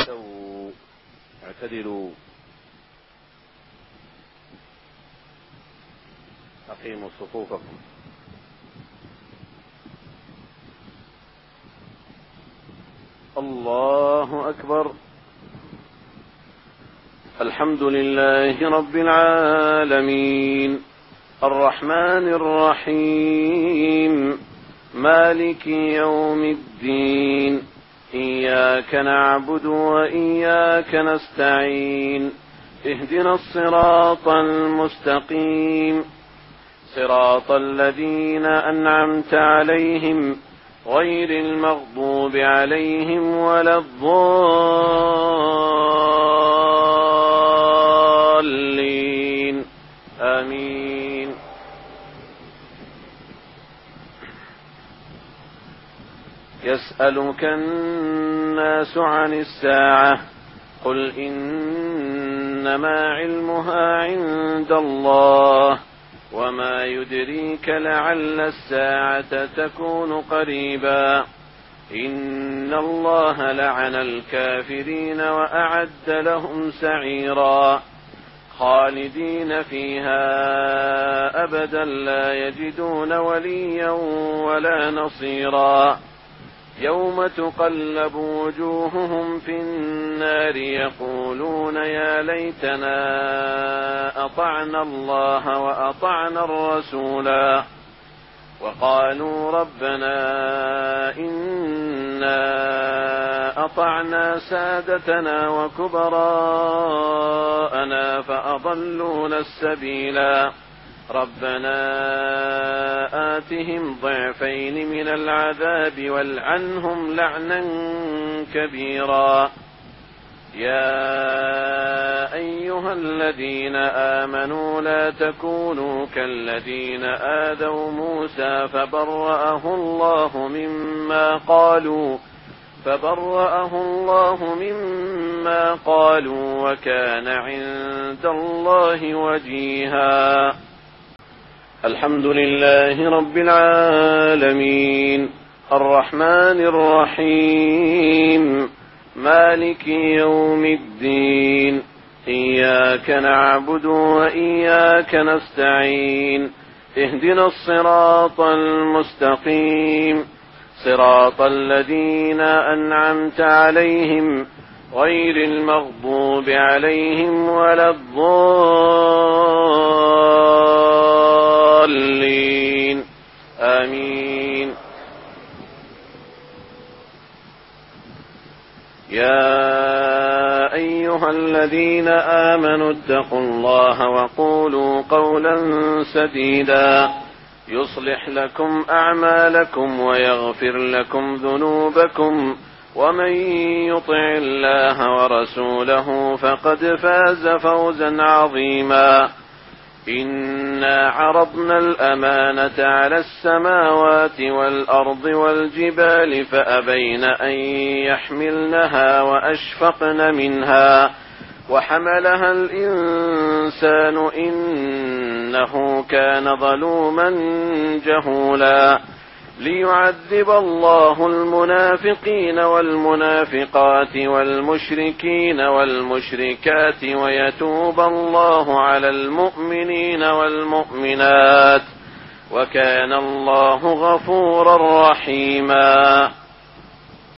استووا اعتدلوا أقيموا صفوفكم. الله أكبر. الحمد لله رب العالمين الرحمن الرحيم مالك يوم الدين إياك نعبد وإياك نستعين اهدنا الصراط المستقيم صراط الذين أنعمت عليهم غير المغضوب عليهم ولا الضالين آمين. يسألك الناس عن الساعة قل إنما علمها عند الله وما يدريك لعل الساعة تكون قريبا إن الله لعن الكافرين وأعد لهم سعيرا خالدين فيها أبدا لا يجدون وليا ولا نصيرا يوم تقلب وجوههم في النار يقولون يا ليتنا أطعنا الله وأطعنا الرسولا وقالوا ربنا إنا أطعنا سادتنا وكبراءنا فأضلونا السبيلا ربنا آتهم ضعفين من العذاب والعنهم لعنا كبيرا. يا أيها الذين آمنوا لا تكونوا كالذين آذوا موسى فبرأه الله مما قالوا وكان عند الله وجيها. الحمد لله رب العالمين الرحمن الرحيم مالك يوم الدين إياك نعبد وإياك نستعين اهدنا الصراط المستقيم صراط الذين أنعمت عليهم غير المغضوب عليهم ولا الضالين آمين. يا أيها الذين آمنوا اتقوا الله وقولوا قولا سديدا يصلح لكم أعمالكم ويغفر لكم ذنوبكم ومن يطع الله ورسوله فقد فاز فوزا عظيما. إنا عرضنا الأمانة على السماوات والأرض والجبال فأبين أن يحملنها وأشفقن منها وحملها الإنسان إنه كان ظلوما جهولا. ليعذب الله المنافقين والمنافقات والمشركين والمشركات ويتوب الله على المؤمنين والمؤمنات وكان الله غفورا رحيما.